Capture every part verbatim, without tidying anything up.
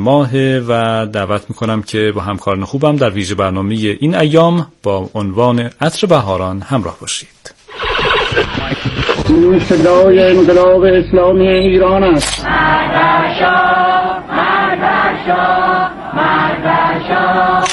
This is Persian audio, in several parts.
ماه و دعوت میکنم که با همکاران خوبم در ویژه برنامه این ایام با عنوان عطر بهاران همراه باشید. این صدای انقلاب اسلامی ایران است. مرد شاه، مرد شاه، مرد شاه.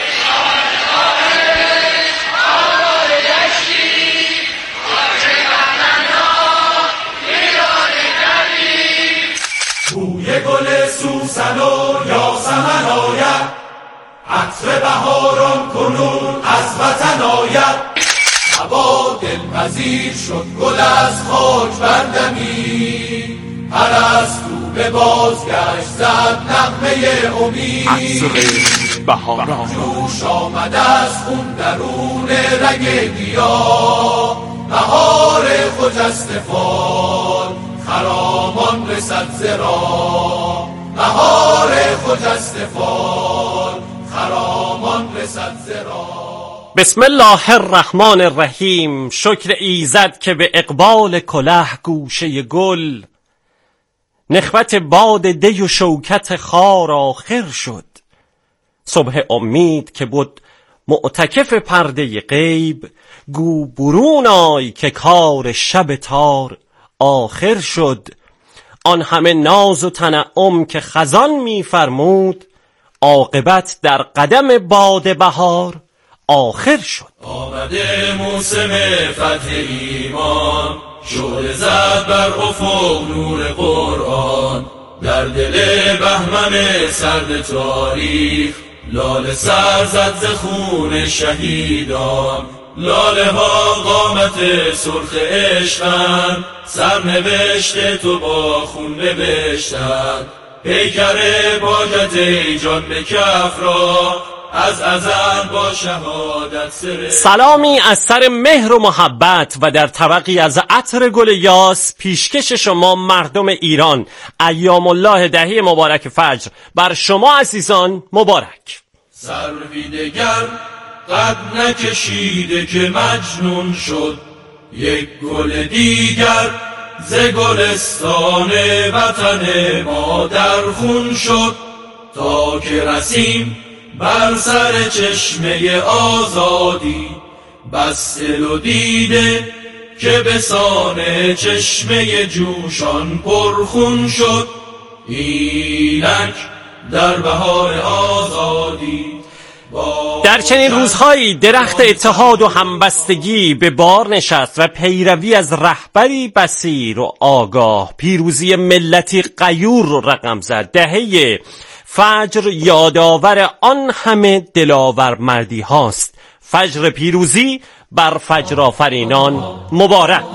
بوی گل سوسن و یاسمن آید، عطر بهاران کنون از وطن آید. هوا دلپذیر شد گل از خاک بردمی، پرستو به بازگشت زد نغمه امید. عطر بهاران جوش آمد از خون درون رگ گیاه، بهار خجسته فال خرامان رسد زرا. بهار خجسته فال خرامان رسد زرا. بسم الله الرحمن الرحیم. شکر ایزد که به اقبال کله گوشه گل، نخوت باد دی و شوکت خار آخر شد. صبح امید که بود معتکف پرده غیب، گو برون آی که کار شب تار آخر شد. آن همه ناز و تنعم که خزان می فرمود، عاقبت در قدم باد بهار آخر شد. آمده موسم فتح ایمان، شعله زد بر افق نور قرآن. در دل بهمن سرد تاریخ، لاله سر زد ز خون شهیدان. لاله ها قامت سرخ عشقند، سرنوشت تو با خون نوشتند. پیکر باجت ای جان به کف را، از ازل با شهادت سر. سلامی از سر مهر و محبت و در طبقی از عطر گل یاس پیشکش شما مردم ایران. ایام الله دهه مبارک فجر بر شما عزیزان مبارک. سروی دگر قد نکشیده که مجنون شد، یک گل دیگر ز گلستان وطن ما در خون شد. تا که رسیم بر سر چشمه آزادی، بس دل و دیده که به سان چشمه جوشان پرخون شد. اینک در بهار آزادی در چنین روزهایی درخت اتحاد و همبستگی به بار نشست و پیروی از رهبری بصیر و آگاه پیروزی ملتی غیور رو رقم زد. دهه فجر یادآور آن همه دلاور مردی هاست. فجر پیروزی بر فجر آفرینان مبارک.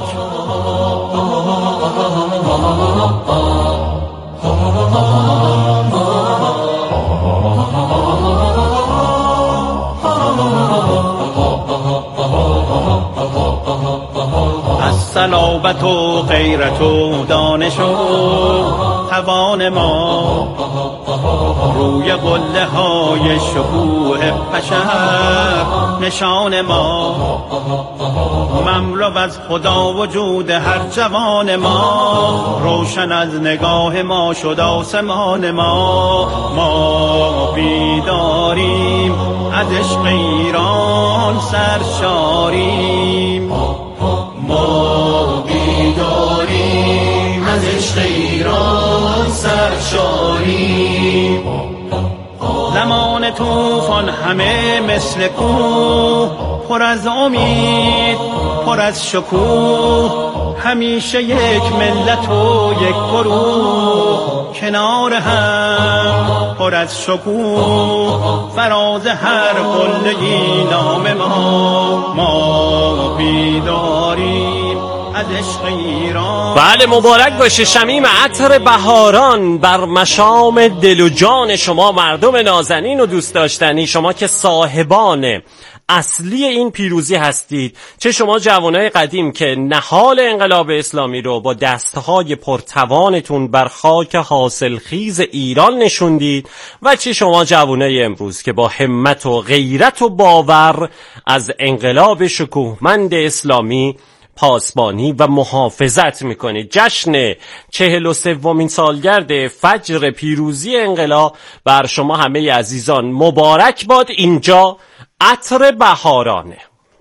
صلابت و غیرت و دانش و توان ما، روی قله های شکوه بشر نشان ما. مملو از خدا وجود هر جوان ما، روشن از نگاه ما شد آسمان ما. ما بیداریم از عشق ایران سرشاریم، ما بیداریم از عشق ایران سرشاریم. زمان طوفان همه مثل کوه، پر از امید پر از شکوه. همیشه یک ملت و یک گروه، کنار هم پر از شکوه. فراز هر قله‌ای نام ما، ما بیداریم از عشق ایران. بله مبارک باشه شمیم عطر بهاران بر مشام دل و جان شما مردم نازنین و دوست داشتنی، شما که صاحبان اصلی این پیروزی هستید. چه شما جوانای قدیم که نهال انقلاب اسلامی رو با دستهای پرتوانتون بر خاک حاصلخیز ایران نشوندید، و چه شما جوانای امروز که با همت و غیرت و باور از انقلاب شکوهمند اسلامی پاسبانی و محافظت میکنید. جشن چهل و سومین سالگرد فجر پیروزی انقلاب بر شما همه عزیزان مبارک باد. اینجا عطر بهارانه.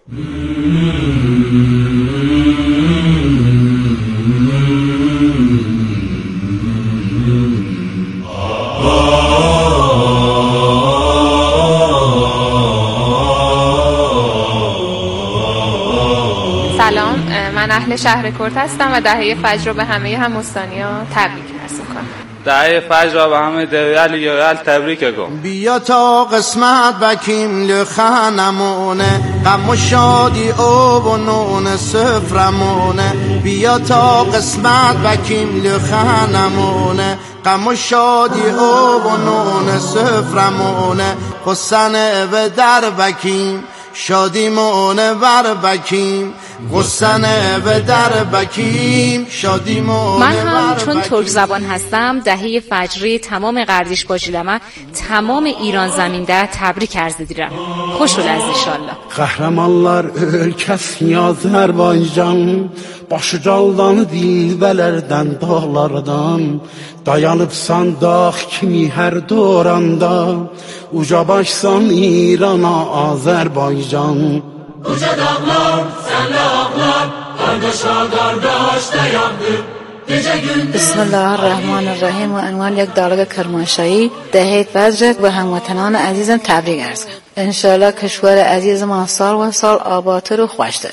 سلام، من اهل شهر کرد هستم و دهه فجر رو به همه هموستانی‌ها تبریک عرض می‌کنم. دهه فجر رو به همه دیال یال تبریک گم. بیا تا قسمت بکیم لخنمونه، غم و شادی او و نون سفرمونه. بیا تا قسمت بکیم لخنمونه، غم و شادی او و نون سفرمونه. حسن به در بکیم شادی مونه بر بکیم، غصنه به در بکیم شادی مونه. من هم چون ترک زبان هستم دهه فجری تمام قردیش باجیلمه تمام ایران زمین در تبریک عرض edirəm. Xoş ol əziz inşallah. Qəhrəmanlar ölkəsi Azərbaycan, başı caldan dilbələrdən dağlardan, dayanıbsan dağ kimi hər doranda, uca başsan İrana Azərbaycan. Uca dağlar senle ağlar, kardeşa kardeş dayandı. Bismillahirrahmanirrahim و عنوان یک دارگ کرمانشاهی دهه فجر به هموطنان عزیزم تبریک عرض کنم. انشالله کشور عزیزمان سال و سال آبادتر و خوشتر.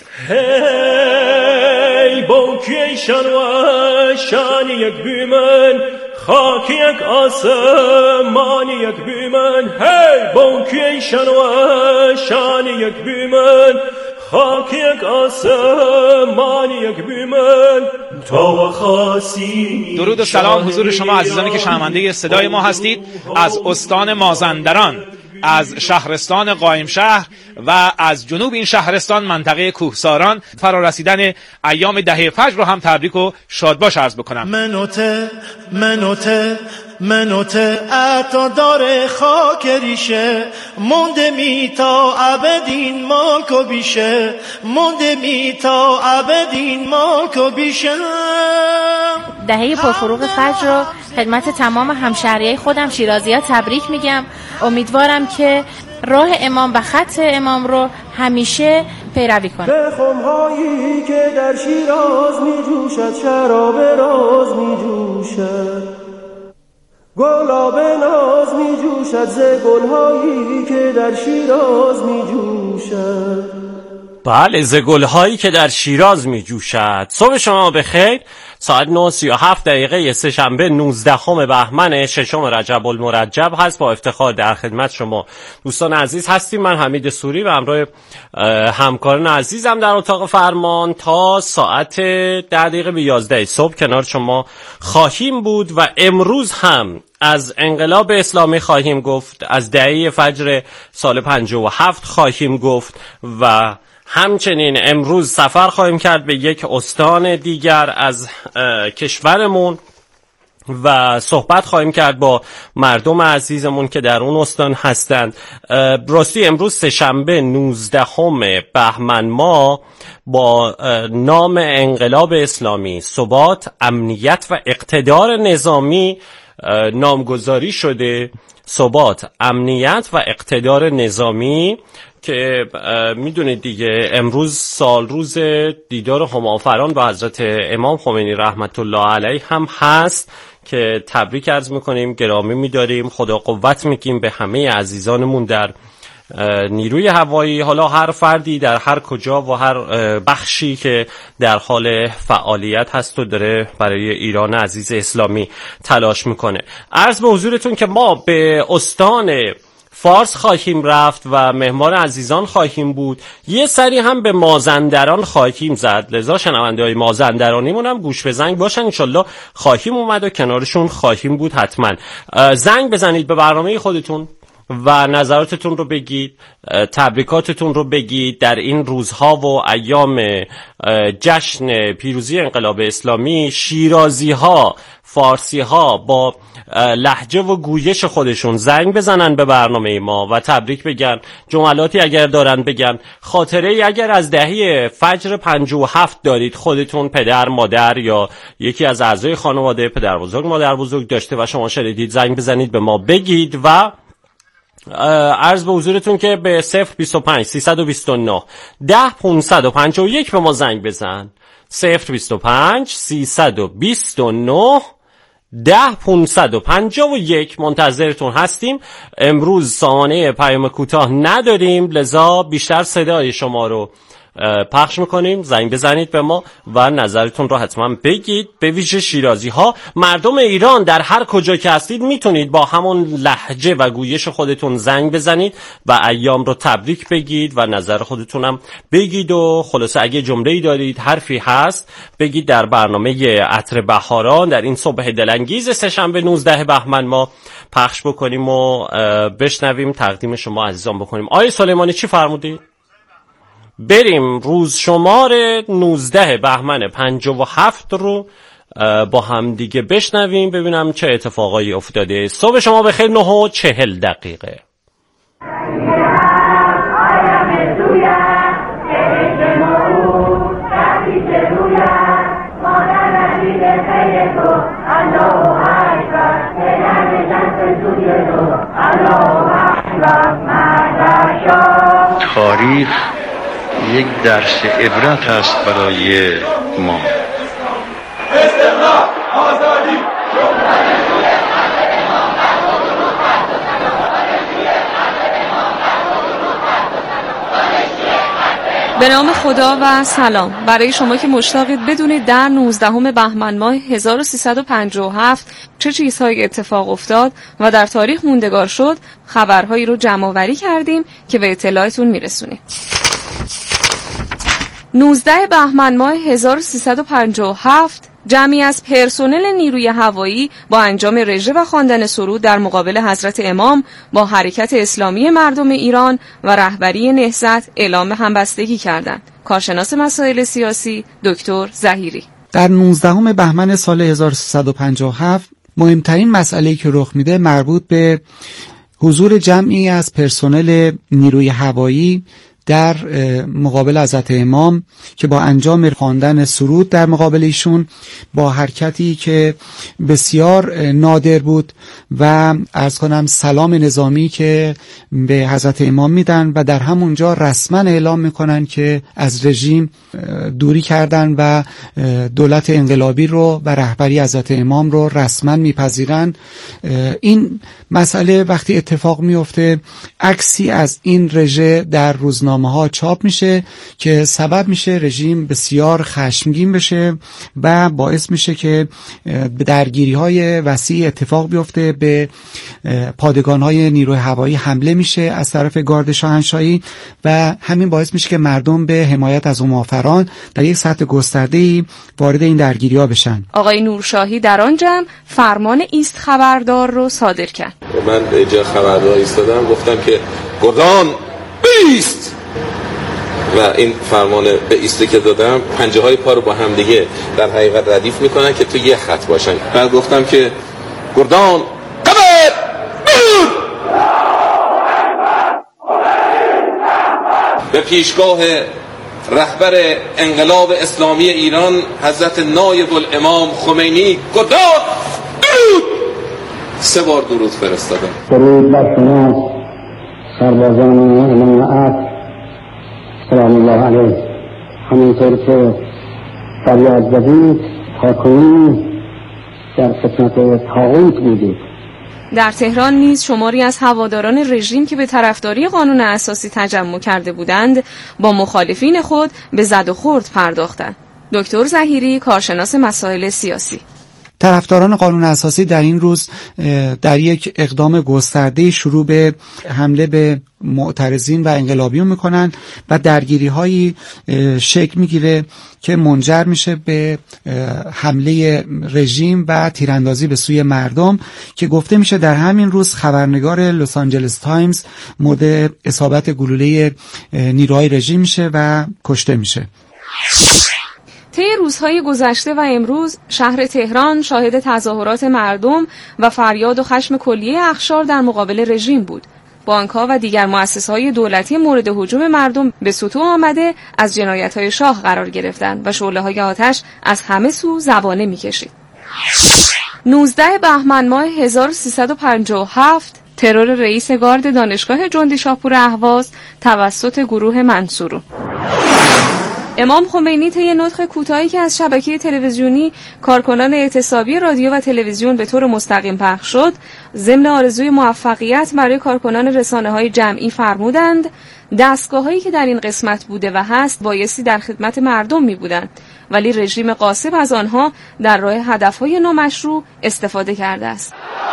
هی بوکی شان و شان یک بیمن، خاک یک آسمان یک بیمن. هی بوکی شان و شان یک بیمن، خاک یک آسمان یک بیمن. تو خاصی. درود و سلام حضور شما عزیزانی که شنونده صدای ما هستید از استان مازندران، از شهرستان قائمشهر و از جنوب این شهرستان منطقه کوهساران. فرارسیدن ایام دهه فجر رو هم تبریک و شادباش عرض بکنم. منوته منوته منوته عطا داره خاک ریشه، مونده می تا ابدین مالکو بیشه، مونده می تا ابدین مالکو بیشه. دهه پرفروغ فجر رو خدمت تمام همشهریای خودم شیرازی‌ها تبریک میگم. امیدوارم که راه امام و خط امام رو همیشه پیروی کنم. به خم‌هایی که در شیراز می جوشد، شراب راز می جوشد، گلاب ناز می جوشد، ز گل‌هایی که در شیراز می جوشد. بله، ز گل‌هایی که در شیراز می جوشد. صبح شما بخیر. ساعت نه و سی و هفت دقیقه سه شنبه نوزدهم بهمن ششم رجب المرجب هست. با افتخار در خدمت شما دوستان عزیز هستیم. من حمید سوری و همراه همکاران عزیزم در اتاق فرمان تا ساعت ده دقیقه به یازده صبح کنار شما خواهیم بود و امروز هم از انقلاب اسلامی خواهیم گفت، از دهه فجر سال پنجاه و هفت خواهیم گفت و همچنین امروز سفر خواهیم کرد به یک استان دیگر از کشورمون و صحبت خواهیم کرد با مردم عزیزمون که در اون استان هستند. راستی امروز سه‌شنبه نوزدهم بهمن ما با نام انقلاب اسلامی ثبات، امنیت و اقتدار نظامی نامگذاری شده. ثبات، امنیت و اقتدار نظامی که میدونید دیگه امروز سال روز دیدار همافران با حضرت امام خمینی رحمت الله علیه هم هست که تبریک عرض میکنیم، گرامی میداریم، خدا قوت میگیم به همه عزیزانمون در نیروی هوایی، حالا هر فردی در هر کجا و هر بخشی که در حال فعالیت هست و داره برای ایران عزیز اسلامی تلاش میکنه. عرض به حضورتون که ما به استان فارس خواهیم رفت و مهمان عزیزان خواهیم بود. یه سری هم به مازندران خواهیم زد، لذا شنونده های مازندرانیمون هم گوش به زنگ باشن، انشالله خواهیم اومد و کنارشون خواهیم بود. حتما زنگ بزنید به برنامه خودتون و نظراتتون رو بگید، تبریکاتتون رو بگید در این روزها و ایام جشن پیروزی انقلاب اسلامی. شیرازی ها، فارسی ها با لهجه و گویش خودشون زنگ بزنن به برنامه ما و تبریک بگن، جملاتی اگر دارن بگن، خاطره اگر از دهه فجر پنجاه و هفت دارید، خودتون پدر، مادر یا یکی از اعضای خانواده، پدر بزرگ، مادر بزرگ داشته و شما شنیدید، زنگ بزنید به ما بگید. و عرض به حضورتون که به صفر بیست و پنج سیصد و بیست و نه ده پانصد و پنجاه و یک به ما زنگ بزن. صفر بیست و پنج سیصد و بیست و نه ده پانصد و پنجاه و یک منتظرتون هستیم. امروز سامانه پیام کوتاه نداریم، لذا بیشتر صدای شما رو پخش میکنیم. زنگ بزنید به ما و نظرتون رو حتما بگید. به ویژه شیرازی ها، مردم ایران در هر کجا که هستید میتونید با همون لهجه و گویش خودتون زنگ بزنید و ایام رو تبریک بگید و نظر خودتونم بگید. و خلاصه اگه جمله‌ای دارید، حرفی هست، بگید در برنامه عطر بهاران در این صبح دلانگیز سه‌شنبه نوزده بهمن ما پخش بکنیم و بشنویم، تقدیم شما عزیزان بکنیم. آقای سلیمانی چی فرمودید؟ بریم روز شمار نوزده بهمن پنجاه و هفت رو با هم دیگه بشنویم، ببینم چه اتفاقایی افتاده. صبح شما بخیر. نه و چهل دقیقه. تاریخ یک درس عبرت است برای ما. استقلال، آزادی، به نام خدا و سلام برای شما که مشتاقید بدونید در نوزدهم بهمن ماه هزار و سیصد و پنجاه و هفت چه چیزهایی اتفاق افتاد و در تاریخ موندگار شد. خبرهایی رو جمع آوری کردیم که به اطلاعتون میرسونیم. نوزده بهمن ماه هزار و سیصد و پنجاه و هفت جمعی از پرسنل نیروی هوایی با انجام رژه و خواندن سرود در مقابل حضرت امام با حرکت اسلامی مردم ایران و رهبری نهضت اعلام همبستگی کردند. کارشناس مسائل سیاسی دکتر ظهیری: در نوزدهم بهمن سال هزار و سیصد و پنجاه و هفت مهمترین مسئله‌ای که رخ میده مربوط به حضور جمعی از پرسنل نیروی هوایی در مقابل حضرت امام که با انجام خواندن سرود در مقابل ایشون با حرکتی که بسیار نادر بود و عرض کنم سلام نظامی که به حضرت امام میدن و در همونجا رسما اعلام میکنن که از رژیم دوری کردن و دولت انقلابی رو و رهبری حضرت امام رو رسما میپذیرن. این مسئله وقتی اتفاق میفته عکسی از این رژه در روزنامه ها چاپ میشه که سبب میشه رژیم بسیار خشمگین بشه و باعث میشه که درگیری های وسیع اتفاق بیفته. به پادگان های نیروی هوایی حمله میشه از طرف گارد شاهنشاهی و همین باعث میشه که مردم به حمایت از موافران در یک سطح گسترده‌ای وارد این درگیری ها بشن. آقای نورشاهی در آن جمع فرمان ایست خبردار رو صادر کرد. من به جای خبردار ایستادم، گفتم که گردان ایست و این فرمان به ایسته که دادم پنجه های پا رو با هم دیگه در حقیقت ردیف میکنن که تو یه خط باشن. بعد گفتم که گردان قبر به پیشگاه رهبر انقلاب اسلامی ایران حضرت نایب الامام خمینی گردان سه بار درود فرستادم. درود بر شما سربازان امام سلام الله علیه. همینطور که فریاد زدید تا کنون در خدمت طاغوت بودید. در تهران نیز شماری از هواداران رژیم که به طرفداری قانون اساسی تجمع کرده بودند با مخالفین خود به زد و خورد پرداختند. دکتر ظهیری، کارشناس مسائل سیاسی: طرفداران قانون اساسی در این روز در یک اقدام گسترده شروع به حمله به معترضین و انقلابیون میکنن و درگیری هایی شکل میگیره که منجر میشه به حمله رژیم و تیراندازی به سوی مردم که گفته میشه در همین روز خبرنگار لس آنجلس تایمز مورد اصابت گلوله نیروهای رژیم میشه و کشته میشه. طی روزهای گذشته و امروز شهر تهران شاهد تظاهرات مردم و فریاد و خشم کلیه اقشار در مقابل رژیم بود. بانک‌ها و دیگر مؤسسه‌های دولتی مورد هجوم مردم به سطوح آمده از جنایت‌های شاه قرار گرفتند و شعله‌های آتش از همه سو زبانه می‌کشید. نوزدهم بهمن ماه هزار و سیصد و پنجاه و هفت ترور رئیس گارد دانشگاه جندی شاپور اهواز توسط گروه منصورو. امام خمینی طی نطق کوتاهی که از شبکه تلویزیونی کارکنان اعتصابی رادیو و تلویزیون به طور مستقیم پخش شد، ضمن آرزوی موفقیت برای کارکنان رسانه‌های جمعی فرمودند دستگاه‌هایی که در این قسمت بوده و هست بایستی در خدمت مردم می‌بودند، ولی رژیم غاصب از آنها در راه هدف‌های نامشروع استفاده کرده است.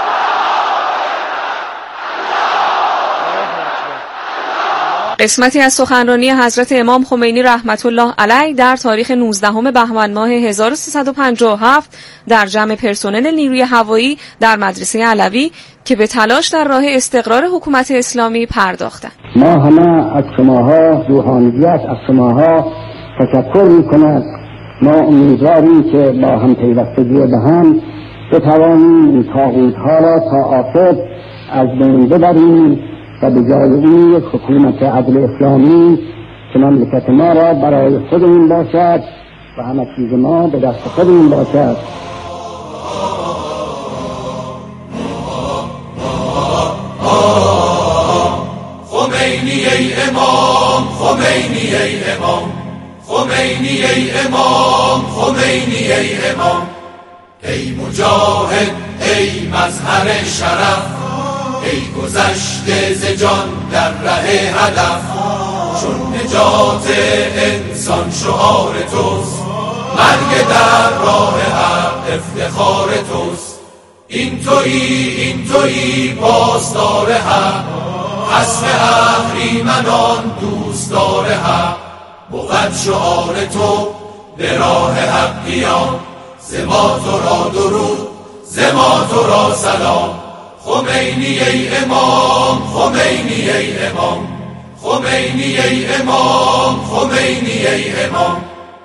قسمتی از سخنرانی حضرت امام خمینی رحمت الله علیه در تاریخ نوزدهم بهمن ماه هزار و سیصد و پنجاه و هفت در جمع پرسنل نیروی هوایی در مدرسه علوی که به تلاش در راه استقرار حکومت اسلامی پرداختند. ما همه از شماها روحانیت از شماها تشکر می‌کند. ما امیدواریم که با هم پیوستگی به هم بتوانیم این طاغوت‌ها را تا آخر از بین ببریم و به جای این یک حکومت عدل اسلامی که مملکت ما را برای خودمون باشد و همه چیز ما به دست خودمون باشد. خمینی ای امام، خمینی ای امام، خمینی ای امام، خمینی ای امام، ای مجاهد، ای مظهر شرف، ای گذشته ز جان در ره هدف، چون نجات انسان شعار توست، مرگ در راه حق افتخار توست. این تویی، این تویی پاسدار حق، حسب اهریمنان دوستدار حق، بود شعار تو به راه حق قیام، ز ما تو را درود، ز ما تو را سلام. خمینی ای امام، خمینی ای امام، خمینی ای امام، خمینی ای امام.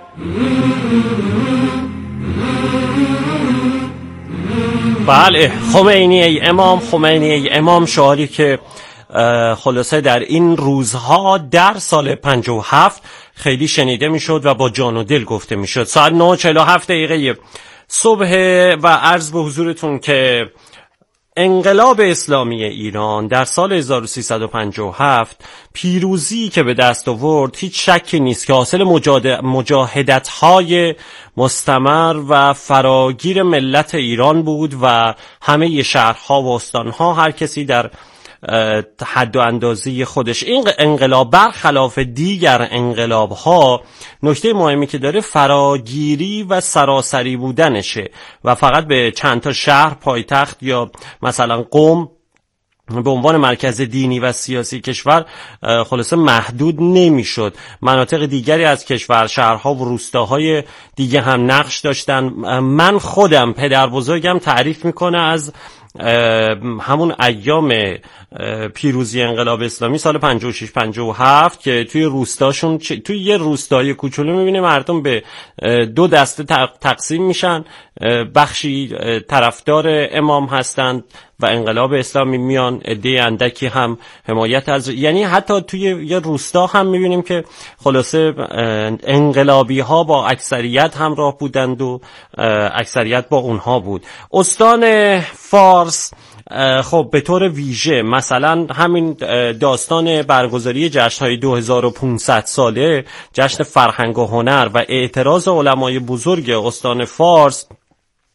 بله، خمینی ای امام، خمینی ای امام، شعاری که خلاصه در این روزها در سال پنجاه و هفت خیلی شنیده میشد و با جان و دل گفته میشد. ساعت نه و چهل و هفت دقیقه صبح و عرض به حضورتون که انقلاب اسلامی ایران در سال هزار و سیصد و پنجاه و هفت پیروزی که به دست آورد هیچ شکی نیست که حاصل مجاهدت‌های مستمر و فراگیر ملت ایران بود و همه شهرها و استانها هر کسی در حد و اندازه خودش. این انقلاب برخلاف دیگر انقلاب‌ها نکته مهمی که داره فراگیری و سراسری بودنشه و فقط به چند تا شهر، پایتخت یا مثلا قم به عنوان مرکز دینی و سیاسی کشور خلاصه محدود نمیشد. مناطق دیگری از کشور، شهرها و روستاهای دیگه هم نقش داشتن. من خودم پدر بزرگم تعریف میکنه از همون ایام پیروزی انقلاب اسلامی سال پنجاه و شش پنجاه و هفت که توی روستاشون، توی یه روستای کوچولو میبینه مردم به دو دسته تقسیم میشن، بخشی طرفدار امام هستند و انقلاب اسلامی میان، عده اندکی هم حمایت از، یعنی حتی توی یه روستا هم میبینیم که خلاصه انقلابی ها با اکثریت همراه بودند و اکثریت با اونها بود. استان فارس خب به طور ویژه مثلا همین داستان برگزاری جشن‌های دو هزار و پانصد ساله، جشن فرهنگ و هنر و اعتراض علمای بزرگ استان فارس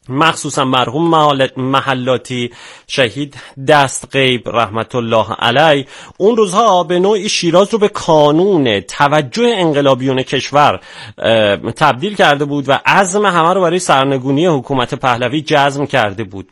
مخصوصا مرحوم محلاتی شهید دستغیب رحمت الله علیه اون روزها به نوعی شیراز رو به کانون توجه انقلابیون کشور تبدیل کرده بود و عزم همه رو برای سرنگونی حکومت پهلوی جزم کرده بود.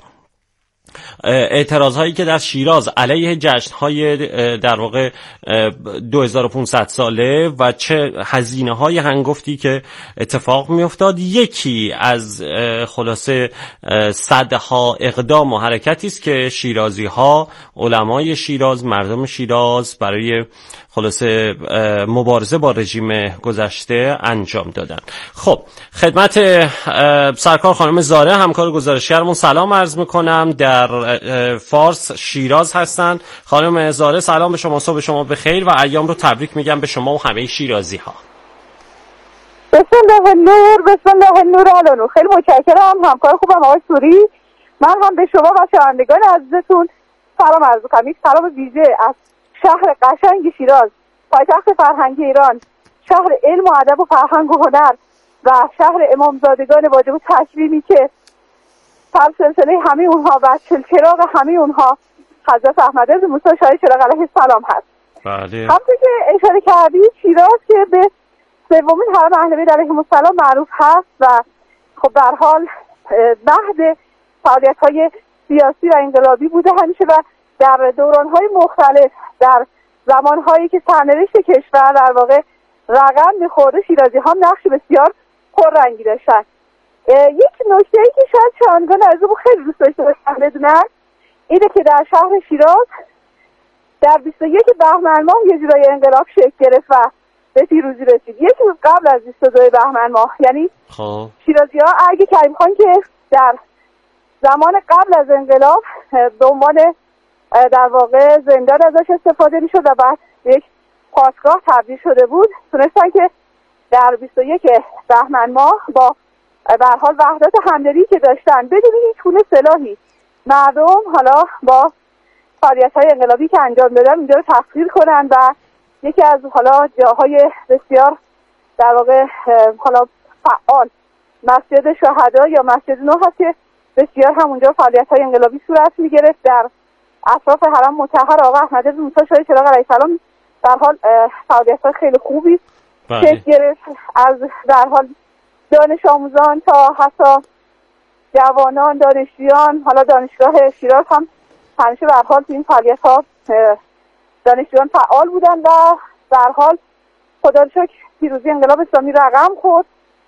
اعتراض هایی که در شیراز علیه جشن های در واقع دو هزار و پانصد ساله و چه هزینه های هنگفتی که اتفاق می افتاد، یکی از خلاصه صدها اقدام و حرکتی است که شیرازی ها، علمای شیراز، مردم شیراز برای خلاصه مبارزه با رژیم گذشته انجام دادن. خب خدمت سرکار خانم زاره همکار گزارشگرمون سلام عرض میکنم، در فارس شیراز هستن. خانم زاره سلام به شما، صبح شما بخیر و ایام رو تبریک میگم به شما و همه شیرازی ها. بسم الله النور، بسم الله النور علانو. خیلی متشکرم همکار خوبم آقای سوری. من هم به شما و شنوندگان عزیزتون سلام عرض میکنم. یک سلام ویژه از شهر قشنگ شیراز، پایتخت فرهنگی ایران، شهر علم و ادب و فرهنگ و هنر و شهر امامزادگان واجب و تکریمی که سر سلسله همه اونها و چلچراغ همه اونها حضرت احمد رضا موسی شاه چراغ علیه السلام هست. بله. همونطور که اشاره کردید شیراز که به سومین حرم اهل بیت علیهم السلام معروف هست و خب به هر حال مهد فعالیت‌های سیاسی و انقلابی بوده همیشه و در دوران‌های مختلف در زمان‌هایی که سرنوشت کشور در واقع رقم می‌خورده شیرازی ها نقش بسیار پررنگی داشتن. یک نکته‌ای که شاید شنوندگان عزیزمون خیلی دوست داشته باشن بدونن اینه که در شهر شیراز در بیست و یک بهمن ماه یه جورای انقلاب شکل گرفت و به پیروزی رسید. یکی روز قبل از بیست و دو بهمن ماه، یعنی شیرازی‌ها اگه کریم خان که در زمان قبل از انقلاب به عنوان در واقع زندان ازش استفاده می‌شد و بعد یک پاسگاه تبدیل شده بود، تونستن که در بیست و یک بهمن ماه با به هر حال وحدت همدلی که داشتن بدون هیچ گونه سلاحی مردم حالا با فعالیت‌های انقلابی که انجام دادن اینجا رو تسخیر کنن و یکی از حالا جاهای بسیار در واقع حالا فعال مسجد شهدا یا مسجد نو هست که بسیار همونجا فعالیت‌های انقلابی صورت می‌گرفت. در اطراف حرم مطهر آقا احمد رضا موسی شاه چراغ علیه السلام در حال فعالیت‌های خیلی خوبی شکل گرفت، از در حال دانش آموزان تا حتی جوانان، دانشجویان. حالا دانشگاه شیراز هم همیشه به هر حال تو این فعالیت‌ها دانشجویان فعال بودن و در حال خدا رو شکر پیروزی انقلاب اسلامی رقم خورد.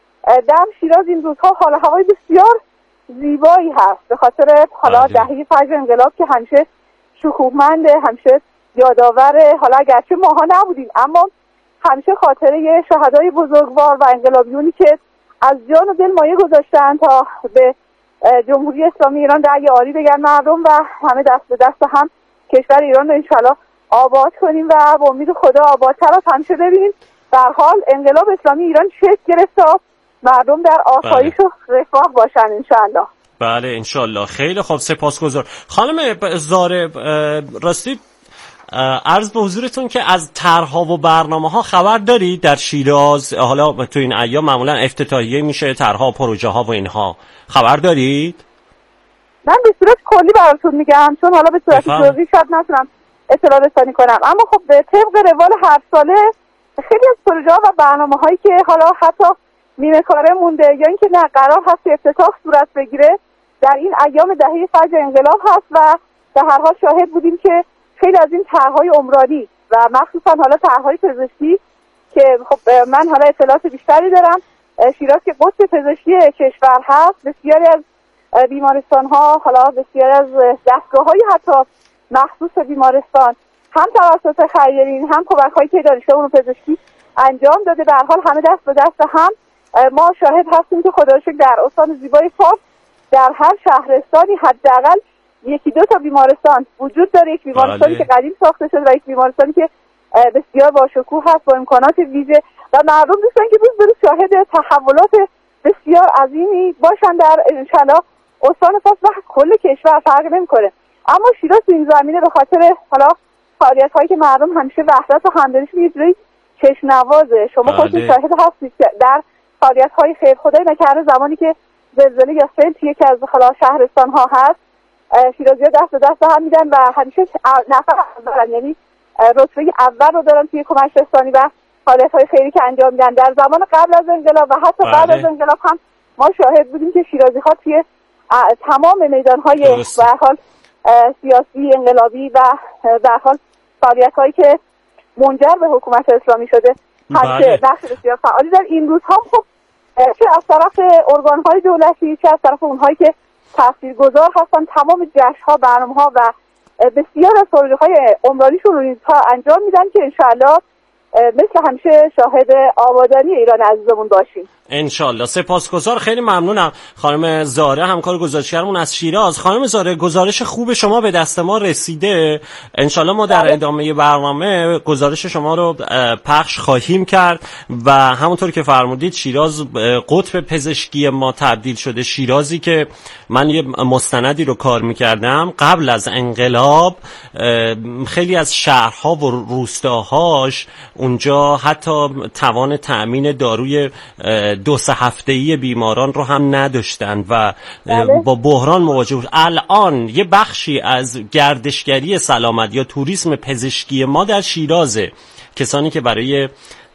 دم شیراز این روزها حال هوای بسیار زیبایی هست به خاطر حالا دهه فجر انقلاب که همیشه شکوهمنده، همیشه یادآور. حالا اگرچه ماها نبودیم اما همیشه خاطره شهدای بزرگوار و انقلابیونی که از جان و دل مایه گذاشتن تا به جمهوری اسلامی ایران رأی آری بگن مردم و همه دست به دست هم کشور ایران رو انشالله آباد کنیم و با امید خدا آبادتر از همیشه ببینیم. در حال انقلاب اسلامی ایران شکل گرفت تا مردم در آسایش و رفاه باشن انشالله. بله انشالله. خیلی خوب، سپاسگزار. خانم زاره راستی عرض به حضورتون که از طرح‌ها و برنامه‌ها خبر دارید در شیراز؟ حالا تو این ایام معمولا افتتاحیه میشه طرح‌ها و پروژه‌ها و اینها، خبر دارید؟ من به صورت کلی براتون میگم چون حالا به صورت جزئی شاید نتونم اطلاع رسانی کنم، اما خب به طبق روال هر ساله خیلی از پروژه‌ها و برنامه‌هایی که حالا حتی نیمه کاره مونده یا اینکه نه قرار هست افتتاح صورت بگیره در این ایام دهه فجر انقلاب هست و در هر حال شاهد بودیم که خیلی از این طرح‌های عمرانی و مخصوصا حالا طرح‌های پزشکی که خب من حالا اطلاعات بیشتری دارم، شیراز که قطب پزشکی کشور هست، بسیاری از بیمارستان‌ها حالا بسیاری از دستگاه‌های حتی مخصوص بیمارستان هم توسط خیرین هم کمک‌هایی که دانشگاه علوم پزشکی انجام داده به هر حال همه دست به دست هم. ما شاهد هستیم که خدا رو شکر در استان زیبای فارس در هر شهرستانی حداقل یکی دو تا بیمارستان وجود داره، یک بیمارستانی که قدیم ساخته شده و یک بیمارستانی که بسیار با شکوه هست با امکانات ویژه و مردم دوستان که روز به روز شاهد تحولات بسیار عظیمی باشن در انشالله استان فارس و کل کشور فرق نمیکنه. اما شیراز این زمینه به خاطر حالا فعالیت هایی که مردم همیشه وحدت و همدلیشون یه جوری چشم نوازه. شما خودتون شاهد هستید در فعالیت های خیرخدایی نکرده زمانی که زلزله یا سیل توی یکی از حالا شهرستان ها هست، شیرازی‌ها دست به دست هم میدن و همیشه نفر اولن، یعنی رتبه اول رو دارن توی کمک رسانی و فعالیت‌های خیری که انجام میدن. در زمان قبل از انقلاب و حتی بعد از انقلاب هم ما شاهد بودیم که شیرازی‌ها توی تمام میدان‌های به هر حال سیاسی انقلابی و به هر حال فعالیت‌هایی که منجر به حکومت اسلامی شده همیشه نقش بسیار فعالی در این روزها خب چه از طرف ارگان‌های دولتی چه از طرف اونهایی که تاثیرگذار هستن تمام جشن‌ها، برنامه‌ها و بسیار از پروژه‌های عمرانیشون رو اینها انجام میدن که انشاءالله مثل همیشه شاهد آبادانی ایران عزیزمون باشیم. انشالله. سپاسگزار، خیلی ممنونم خانم زاره، همکار گزارشگرمون از شیراز. خانم زاره، گزارش خوب شما به دست ما رسیده. انشالله ما در ادامه برنامه گزارش شما رو پخش خواهیم کرد و همونطور که فرمودید شیراز قطب پزشکی ما تبدیل شده. شیرازی که من یه مستندی رو کار میکردم قبل از انقلاب، خیلی از شهرها و روستاهاش اونجا حتی توان تأمین داروی دو سه هفته‌ای بیماران رو هم نداشتن و با بحران مواجه بود. الان یه بخشی از گردشگری سلامت یا توریسم پزشکی ما در شیرازه. کسانی که برای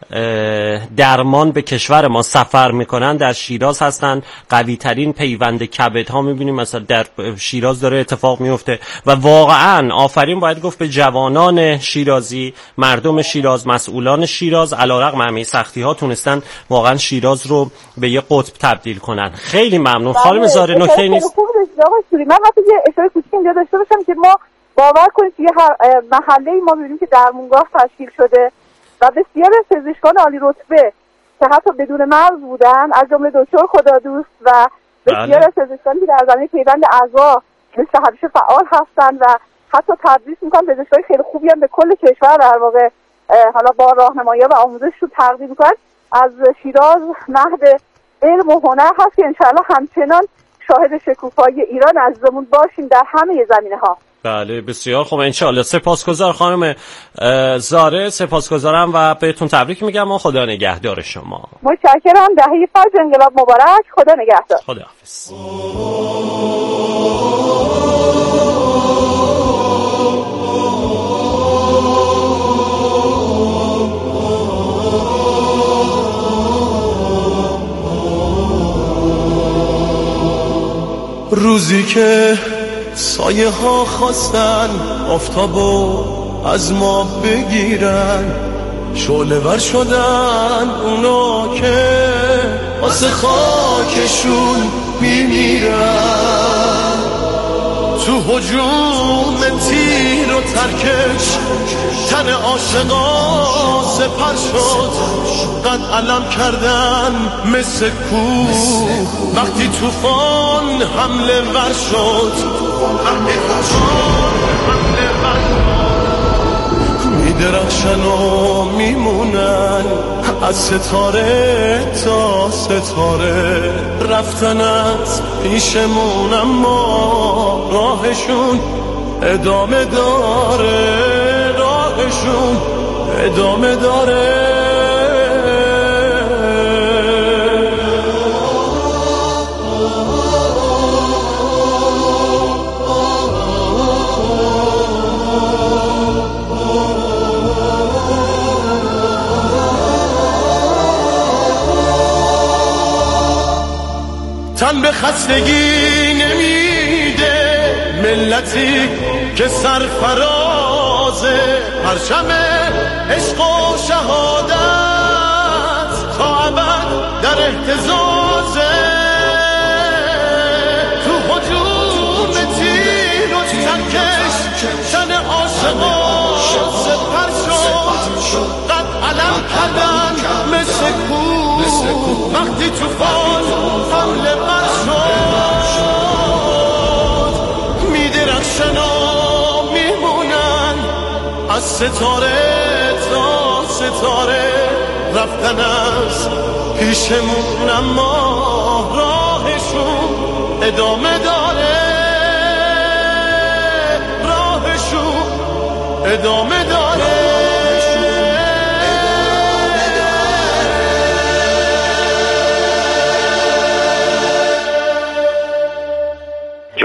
درمان به کشور ما سفر میکنن در شیراز هستن. قوی ترین پیوند کبد ها میبینیم مثلا در شیراز داره اتفاق میفته و واقعا آفرین باید گفت به جوانان شیرازی، مردم شیراز، مسئولان شیراز، علیرغم همه سختی ها تونستن واقعا شیراز رو به یه قطب تبدیل کنن. خیلی ممنون. خانم زاره، نکته نیست؟ من وقتی یه اشاره کوچیک اینجا داشته باشم که ما باور کنید که هر محله ما میبینیم که درمونگاه تشکیل شده و بسیار پزشکان عالی رتبه که حتی بدون مرز بودن، از جمله دکتر خدادوست و بسیار از پزشکانی که در زمینه پیوند اعضا مثل همیشه فعال هستن و حتی تدریس میکنن، پزشکای خیلی خوبی هم به کل کشور در واقع حالا با راهنمایی و آموزش رو تقدیم میکنن. از شیراز مهد علم و هنر هست که انشاءالله همچنان شاهد شکوفایی ایران عزیزمون باشیم در همه زمینه ها. بله بسیار خوب، انشاءالله. سپاسگزار خانم زاره، سپاسگزارم و بهتون تبریک میگم و خدا نگهدار شما. متشکرم. دهه فجر انقلاب مبارک. خدا نگهدار. خداحافظ. روزی که سایه ها خواستن آفتابو از ما بگیرن، شعله ور شدن اونا که واسه خاکشون میمیرن. تو هجوم تیر و ترکش تن عاشقا سپر شد، قد علم کردن مثل کوه وقتی توفان حمله ور شد. میدرخشن و میمونن از ستاره تا ستاره، رفتن از پیشمون اما راهشون ادامه داره، راهشون ادامه داره. تن به خستگی نمیده ملتی که سرفرازه، پرچم عشق و شهادت تا ابد در اهتزازه. تو هجوم تیر و ترکش تن عاشقا سپر شد، قد علم کردن مثل کوه وقتی توفان حمله بر شد. میدرخشن و میمونن از ستاره تا ستاره، رفتن از پیشمون اما راهشون ادامه داره، راهشون ادامه داره.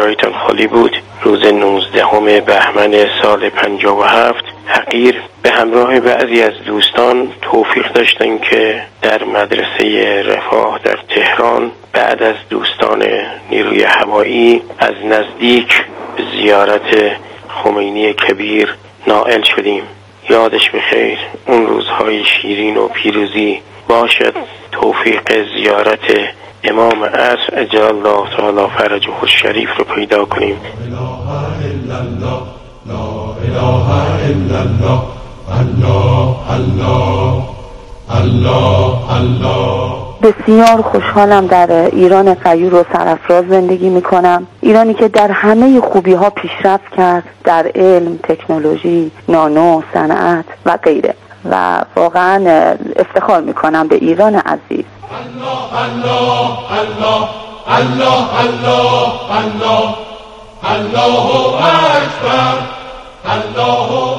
جایتان خالی بود. روز نوزدهم بهمن سال پنجاه و هفت حقیر به همراه بعضی از دوستان توفیق داشتن که در مدرسه رفاه در تهران بعد از دوستان نیروی هوایی از نزدیک به زیارت خمینی کبیر نائل شدیم. یادش بخیر. اون روزهای شیرین و پیروزی باشد. توفیق زیارت امام عصر عجل الله تعالی فرجه الشریف رو پیدا کنیم. بسیار خوشحالم در ایران غیور و سرافراز زندگی میکنم. ایرانی که در همه خوبی ها پیشرفت کرد، در علم، تکنولوژی، نانو، صنعت و غیره، و واقعا افتخار میکنم به ایران عزیز. الله الله الله الله الله الله اکبر الله